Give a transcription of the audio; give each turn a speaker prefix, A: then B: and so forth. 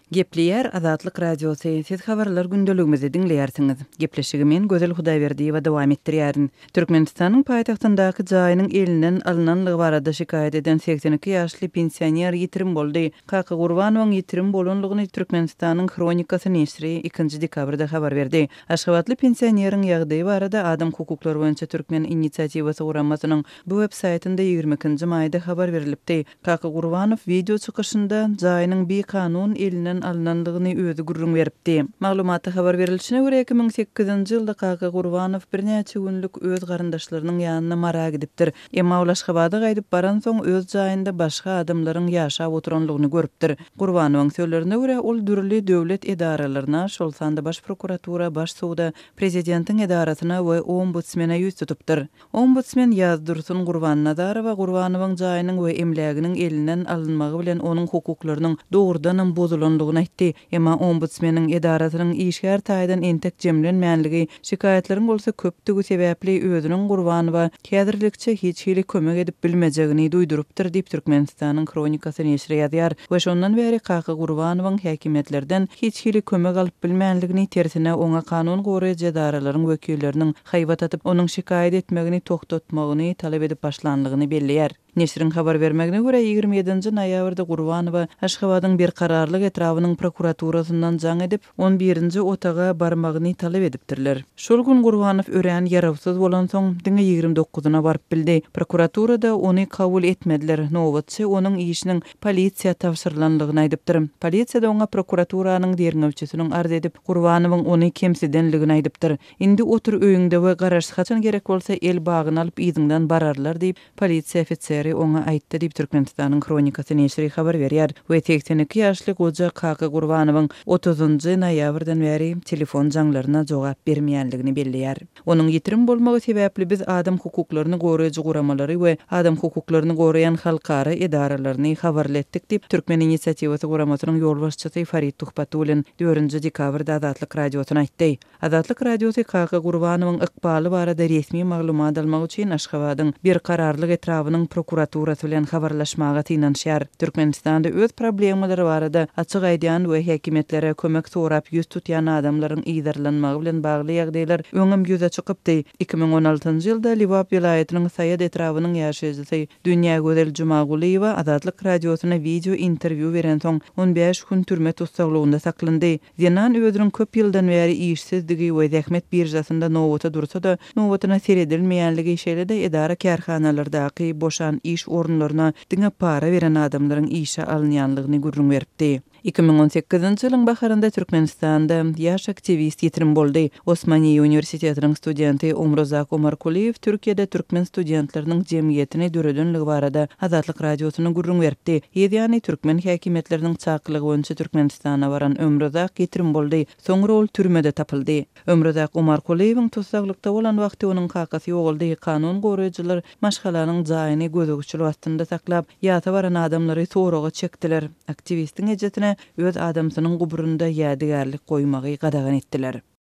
A: Gepleyer Azatlyk Radiosu siz habarlar gündeligimizi dinleýärsiňiz. Gepleşigimen Gözel Hudaýberdiýewa dowam etdirýärin. Türkmenistanyň paýtagtyndaky jaýynyň elinden alynanlygy barada şikaýet eden 82 ýaşly pensioner ýitirim boldy. Kaka Gurbanowyň ýitirim bolanlygyny Türkmenistanyň Kronikasy näşri 2 dekabrda habar berdi. Aşgabatly pensioneriň ýagdaýy barada Adam hukuklary boýunça Türkmen inisiatywasy guramasynyň bu web saytynda 20 maýda habar berilipdi. Kaka Gurbanow video çykyşynda jaýynyň bir kanun elinden alınanlygyny özü gurrun beripdi. Maglumatda habar berilişine görä 2008-nji ýylda Kaka Gurbanow birnäçe günlük öz garyndaşlarynyň ýanyna mara gidipdir. Emma ol Aşgabada gaýdyp baran soň öz jaýynda başga adamlaryň ýaşap oturanlygyny görüpdir. Gurbanowyň sözlerine görä ol dürli döwlet edaralaryna, şol sanda baş prokuratura, baş suwda, prezidentiň edarasyna we ombudsmana ýüz tutupdyr. Ombudsman ýazdyrsun Gurbanowa Gurbanowyň jaýynyň we emläginiň elinden alınmagy bilen onuň hukuklarynyň dogrudan bozulanlygyny aýtdy. Emma ombudsmanyň edarasynyň işgär taýdan entek jemlenmänligi, şikaýetleriň bolsa köpdügi sebäpli özüniň Gurbanowa häzirlikçe hiç hili kömek edip bilmejegini duýdurupdyr diýip Türkmenistanyň Kronikasy näşri ýazýar. We şondan bäri Kaka Gurbanowyň häkimetlerden hiç hili kömek alyp bilmänligini, tersine oňa kanun goraýjy edaralaryň wekilleriniň haýbat atyp onuň şikaýet etmegini toktatmagyny talap edip başlanlygyny belliýär. Neşriň habar bermegine görä 27-nji noýabrda Gurbanowa Aşgabatyň bir kararlyk etrawynyň prokuraturasyndan jaň edip 11-nji otaga barmagyny talap edipdirler. Şol gün Gurbanow ören ýarawsyz bolan soň diňe 29-na baryp bildi. Prokuraturada ony kabul etmediler. Nowatçy onuň işiniň polisiýa tapşyrylanlygyny aýdypdyr. Polisiýada oňa prokuraturasynyň derňewçisiniň arz edip Gurbanowyň ony kemsidenligini aýdypdyr. Indi otur öýüňde we garaş haçan gerek bolsa el bagyny alyp iziňden bararlar diýip polisiýa ofiseri oňa aýtdy diýip Türkmenistanyň Kronikasy näşri habar berýär. We 82 ýaşly goja Kaka Gurbanowyň 30-njy noýabrdan bäri telefon jaňlaryna jogap bermeýänligini belliýär. Onuň ýitirim bolmagy sebäpli biz adam hukuklaryny goraýjy guramalary we adam hukuklaryny goraýan halkara edaralaryny habarlatdyk diýip Türkmen inisiatywasy guramasynyň ýolbaşçysy Farid Tuhpatulin 4-nji dekabrda Azatlyk radiosyna aýtdy. Azatlyk radiosu Kaka Gurbanowyň ykbaly barada resmi maglumat almak üçin Aşgabatyň bir kararlyk etrawynyň prokuraturasy bilen habarlaşmaga tynanşýar. Türkmenistanda öz problemalary barada açyk aýdýan we häkimetlere kömek sorap ýüz tutýan adamlaryň ýydarlanmagy bilen bagly ýagdaýlar öňüm ýüze çykypdy. 2016-njy ýylda Liwap vilayatynyň Saýat etrawynyň ýaşaýjysy Dünýä Gözel Jumagulyeva Azatlyk radiosyna video interwýu beren soň 15 gün türme tutsaglygyna saklandy. Zenan özüniň köp ýyldan bäri işsizligi we zähmet birjasynda nowata dursa da nowatyna seredilmeýänligi şeýle-de edara kärhanalardaky boşan iş orunlaryna diňe para beren adamlaryň işe alynýanlygyny gurrun beripdi. 2018-nji ýylyň baharynda Türkmenistanda ýaş aktivist ýetirim boldy. Osmaniýe Universitetiniň studenti Umrozak Omarkuliýew Türkiýede türkmen studentlarynyň jemgyýetini döredinligi barada Azatlyk radiosyna gurrun beripdi. Ýani türkmen häkimetleriniň çaklygy boýunça Türkmenistana baran Umrozak ýetirim boldy. Soňra ol türmede tapyldy. Umrozak Omarkuliýewiň tutsaklykda bolan wagty onuň kakasy ýoguldy. Kanun goraýjylar maşgalanyň jaýyny gözegçilik astynda saklap, ýata baran adamlary soraga çekdiler. Aktivistiň ejetine öz adamsynyň guburunda ýadygarlyk goýmagy gadagan etdiler.